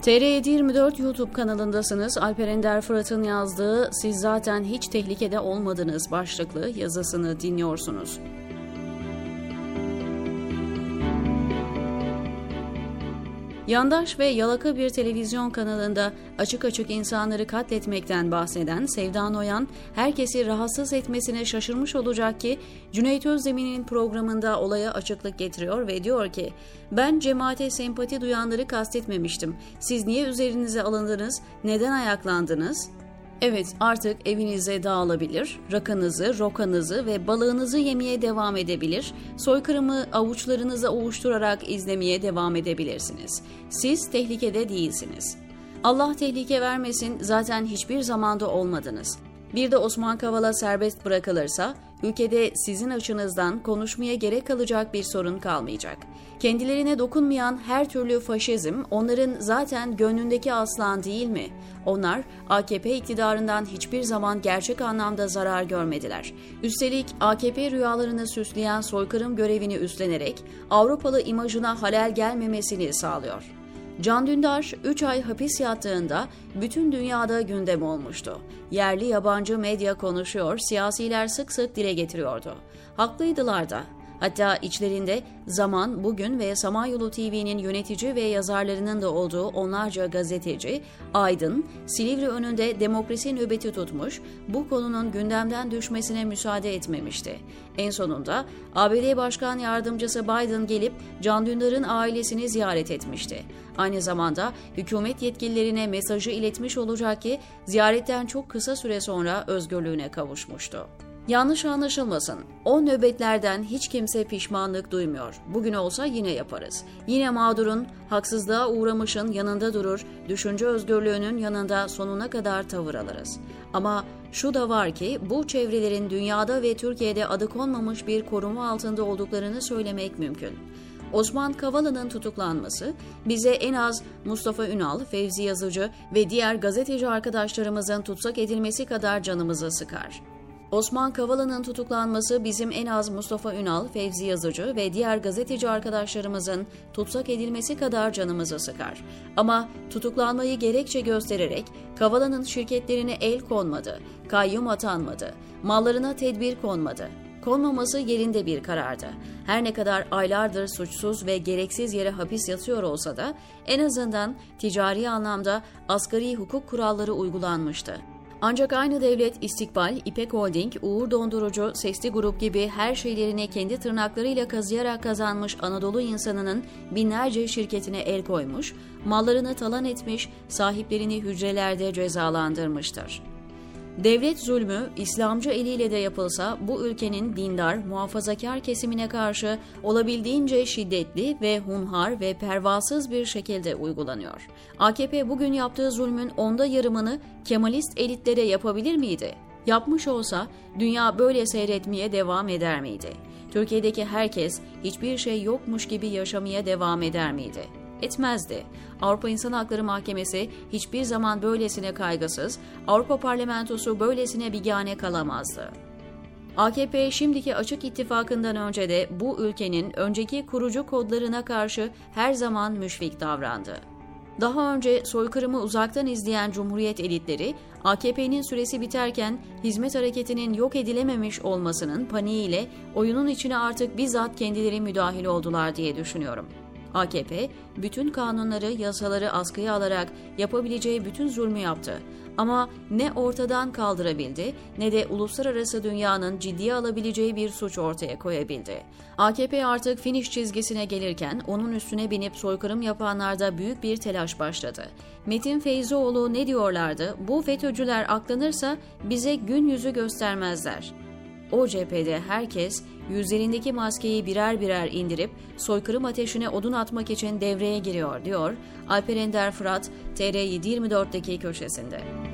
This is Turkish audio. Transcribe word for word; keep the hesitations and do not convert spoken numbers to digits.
T R yedi yirmi dört YouTube kanalındasınız. Alper Ender Fırat'ın yazdığı "Siz zaten hiç tehlikede olmadınız" başlıklı yazısını dinliyorsunuz. Yandaş ve yalaka bir televizyon kanalında açık açık insanları katletmekten bahseden Sevda Noyan, herkesi rahatsız etmesine şaşırmış olacak ki Cüneyt Özdemir'in programında olaya açıklık getiriyor ve diyor ki, "Ben cemaate sempati duyanları kastetmemiştim. Siz niye üzerinize alındınız, neden ayaklandınız?" Evet, artık evinize dağılabilir, rakınızı, rokanızı ve balığınızı yemeye devam edebilir, soykırımı avuçlarınıza ovuşturarak izlemeye devam edebilirsiniz. Siz tehlikede değilsiniz. Allah tehlike vermesin, zaten hiçbir zamanda olmadınız. Bir de Osman Kavala serbest bırakılırsa, ülkede sizin açınızdan konuşmaya gerek kalacak bir sorun kalmayacak. Kendilerine dokunmayan her türlü faşizm onların zaten gönlündeki aslan değil mi? Onlar A K P iktidarından hiçbir zaman gerçek anlamda zarar görmediler. Üstelik A K P rüyalarını süsleyen soykırım görevini üstlenerek Avrupalı imajına halel gelmemesini sağlıyor. Can Dündar üç ay hapis yattığında bütün dünyada gündem olmuştu. Yerli yabancı medya konuşuyor, siyasiler sık sık dile getiriyordu. Haklıydılar da. Hatta içlerinde Zaman, Bugün ve Samanyolu T V'nin yönetici ve yazarlarının da olduğu onlarca gazeteci, aydın, Silivri önünde demokrasi nöbeti tutmuş, bu konunun gündemden düşmesine müsaade etmemişti. En sonunda A B D Başkan Yardımcısı Biden gelip Can Dündar'ın ailesini ziyaret etmişti. Aynı zamanda hükümet yetkililerine mesajı iletmiş olacak ki ziyaretten çok kısa süre sonra özgürlüğüne kavuşmuştu. Yanlış anlaşılmasın, o nöbetlerden hiç kimse pişmanlık duymuyor. Bugün olsa yine yaparız. Yine mağdurun, haksızlığa uğramışın yanında durur, düşünce özgürlüğünün yanında sonuna kadar tavır alırız. Ama şu da var ki bu çevrelerin dünyada ve Türkiye'de adı konmamış bir koruma altında olduklarını söylemek mümkün. Osman Kavala'nın tutuklanması bize en az Mustafa Ünal, Fevzi Yazıcı ve diğer gazeteci arkadaşlarımızın tutsak edilmesi kadar canımızı sıkar. Osman Kavala'nın tutuklanması bizim en az Mustafa Ünal, Fevzi Yazıcı ve diğer gazeteci arkadaşlarımızın tutsak edilmesi kadar canımızı sıkar. Ama tutuklanmayı gerekçe göstererek Kavala'nın şirketlerine el konmadı, kayyum atanmadı, mallarına tedbir konmadı. Konmaması yerinde bir karardı. Her ne kadar aylardır suçsuz ve gereksiz yere hapis yatıyor olsa da en azından ticari anlamda asgari hukuk kuralları uygulanmıştı. Ancak aynı devlet İstikbal, İpek Holding, Uğur Dondurucu, Sesli Grup gibi her şeylerini kendi tırnaklarıyla kazıyarak kazanmış Anadolu insanının binlerce şirketine el koymuş, mallarını talan etmiş, sahiplerini hücrelerde cezalandırmıştır. Devlet zulmü İslamcı eliyle de yapılsa bu ülkenin dindar, muhafazakar kesimine karşı olabildiğince şiddetli ve hunhar ve pervasız bir şekilde uygulanıyor. A K P bugün yaptığı zulmün onda yarımını Kemalist elitlere yapabilir miydi? Yapmış olsa dünya böyle seyretmeye devam eder miydi? Türkiye'deki herkes hiçbir şey yokmuş gibi yaşamaya devam eder miydi? Etmezdi. Avrupa İnsan Hakları Mahkemesi hiçbir zaman böylesine kaygısız, Avrupa Parlamentosu böylesine bigane kalamazdı. A K P şimdiki açık ittifakından önce de bu ülkenin önceki kurucu kodlarına karşı her zaman müşfik davrandı. Daha önce soykırımı uzaktan izleyen Cumhuriyet elitleri, A K P'nin süresi biterken hizmet hareketinin yok edilememiş olmasının paniğiyle oyunun içine artık bizzat kendileri müdahil oldular diye düşünüyorum. A K P, bütün kanunları, yasaları askıya alarak yapabileceği bütün zulmü yaptı. Ama ne ortadan kaldırabildi, ne de uluslararası dünyanın ciddiye alabileceği bir suç ortaya koyabildi. A K P artık finish çizgisine gelirken onun üstüne binip soykırım yapanlarda büyük bir telaş başladı. Metin Feyzioğlu ne diyorlardı? Bu FETÖ'cüler aklanırsa bize gün yüzü göstermezler. O cephede herkes yüzlerindeki maskeyi birer birer indirip soykırım ateşine odun atmak için devreye giriyor diyor Alper Ender Fırat T R yedi yirmi dörtteki köşesinde.